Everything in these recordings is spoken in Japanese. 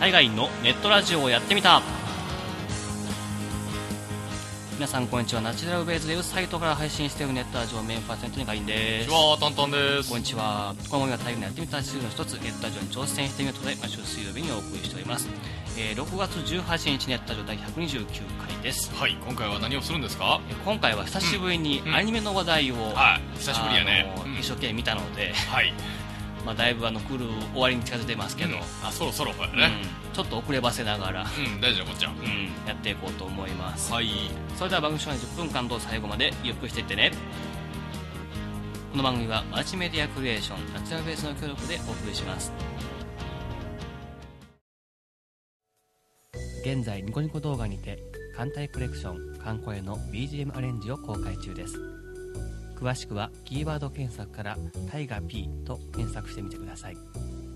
海外のネットラジオをやってみた。皆さんこんにちは。ナチュラルベースでウェブサイトから配信しているネットラジオメインパーセントにガインです。 こんにちは、トントンです。 こんにちは。この番組は海外のやってみたシリーズの一つ、ネットラジオに挑戦してみることで毎週水曜日にお送りしております。6月18日ネットラジオ第129回です。 はい、今回は何をするんですか？ 今回は久しぶりにアニメの話題を、 久しぶりやね、 一生懸命見たので、 はい、 だいぶ来る終わりに近づいてますけど、 そろそろやね、 ちょっと遅ればせながら、 大丈夫こっちゃ、 やっていこうと思います。 はい、 それでは番組初回10分間と最後までゆっくりしていってね。この番組はマルチメディアクリエーションナチュラルベースの協力でお送りします。現在ニコニコ動画にて艦隊コレクション艦声の BGM アレンジを公開中です。詳しくはキーワード検索からタイガ P と検索してみてください。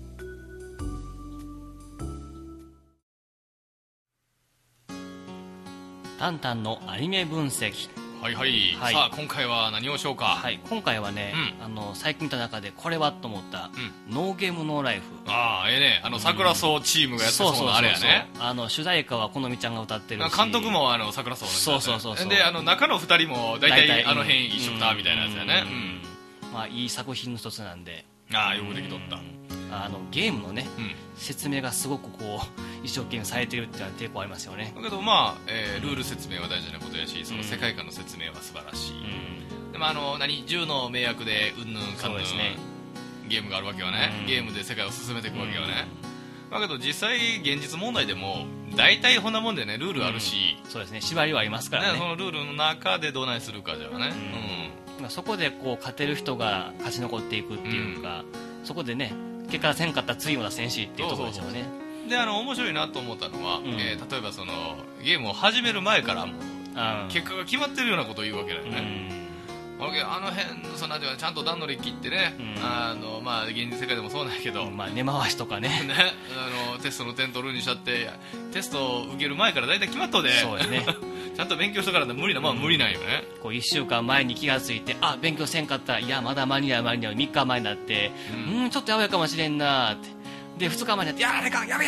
タンタンのアニメ分析。 はいはい、さあ今回は何をしようか。 はい、今回はね、最近見た中でこれはと思った、ノーゲームノーライフ。 桜草チームがやってそうなあれやね。 主題歌はこのみちゃんが歌ってるし、 監督も桜草の人、そうで中の2人も大体あの辺一緒だみたいなやつやね。 いい作品の一つなんで、 よくできとった。 ゲームのね、説明がすごく一生懸命されてるっていうのは抵抗ありますよね。 だけどルール説明は大事なことやし、その世界観の説明は素晴らしい。でも銃の迷惑でうんぬんかんぬんゲームがあるわけよね。ゲームで世界を進めていくわけよね。だけど実際現実問題でも大体こんなもんでね、ルールあるし、 そうですね、縛りはありますからね。 そのルールの中でどうなりするかじゃね、 そこで勝てる人が勝ち残っていくっていうか、そこでね結果せんかったら次も出せんしっていうところですよね。 で面白いなと思ったのは、例えばそのゲームを始める前からも結果が決まってるようなことを言うわけだよね。あの辺そんなではちゃんと段取り切ってね、現実世界でもそうなんやけど、 根回しとかねテストの点取るにしたってテストを受ける前から大体決まっとで、 そうやねちゃんと勉強しとから無理な無理なんよね。 1週間前に気がついて、勉強せんかったら、いやまだ間に合う3日前になって、ちょっとやばいかもしれんなって、で2日前になって、やられかやべ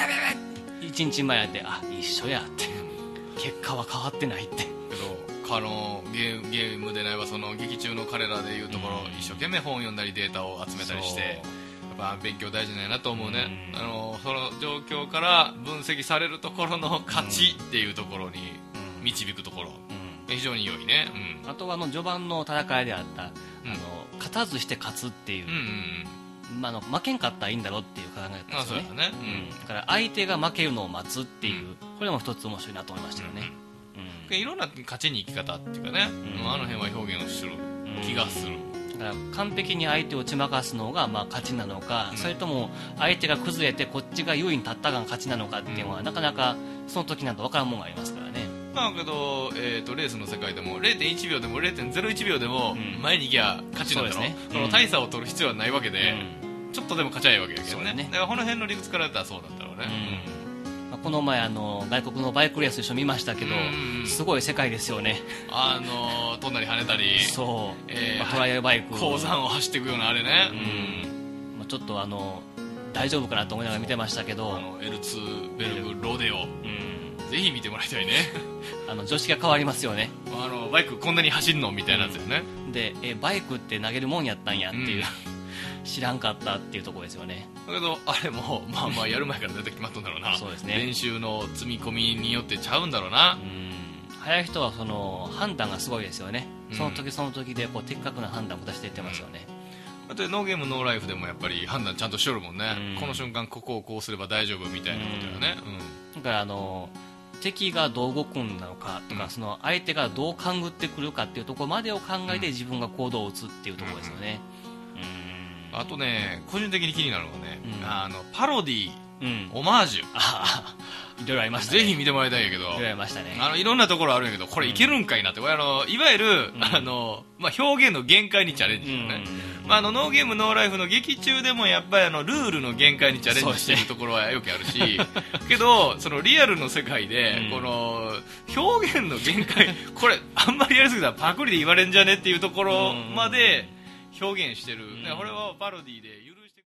1日前になって、一緒やって、結果は変わってないって。けどゲームでないわ、その劇中の彼らでいうところ、一生懸命本を読んだりデータを集めたりして、やっぱ勉強大事なんやなと思うね。その状況から分析されるところの勝ちっていうところに導くところ、非常に良いね。 あとは序盤の戦いであった、勝たずして勝つっていう、負けんかったらいいんだろうっていう考え方ですよね。だから相手が負けるのを待つっていう、これも一つ面白いなと思いましたよね。 いろんな勝ちに生き方っていうかね、あの辺は表現をする気がする。 だから完璧に相手を打ち負かすのが勝ちなのか、それとも相手が崩れてこっちが優位に立ったが勝ちなのかっていうのは、なかなかその時なんと分からんものがありますからね。 けど、レースの世界でも 0.1 秒でも 0.01 秒でも前に行きゃ勝ちなんだろう。その大差を取る必要はないわけで、ちょっとでも勝ちゃいわけやけどね。だからこの辺の理屈からやったらそうだったろうね。 この前外国のバイクレース一緒見ましたけど、すごい世界ですよね。 飛んだり跳ねたり、 トライアルバイク鉱山を走っていくようなあれね。 ちょっと大丈夫かなと思いながら見てましたけど、 エルツベルグロデオ、ぜひ見てもらいたいね。 常識が変わりますよね。 バイクこんなに走るのみたいなやつよね。 でバイクって投げるもんやったんやっていう、知らんかったっていうところですよね。 だけどあれもやる前から大体決まったんだろうな。 そうですね、 練習の積み込みによってちゃうんだろうな。 速い人はその判断がすごいですよね。その時その時で的確な判断を下していってますよね。 だってノーゲームノーライフでもやっぱり判断ちゃんとしとるもんね。この瞬間ここをこうすれば大丈夫みたいなことよね。 だから敵がどう動くんだろうかとか、その相手がどう勘ぐってくるかっていうところまでを考えて自分が行動を打つっていうところですよね。 あとね、個人的に気になるのはね、パロディ、オマージュ、 いろいろありましたね。 ぜひ見てもらいたいんやけど、 いろいろありましたね。 いろんなところあるんやけど、これいけるんかいなって、いわゆる、表現の限界にチャレンジするね。ノーゲームノーライフの劇中でもやっぱりルールの限界にチャレンジしてるところはよくあるし、けどそのリアルの世界で、この表現の限界、これあんまりやりすぎたらパクリで言われんじゃねっていうところまで表現してる。これはパロディで許して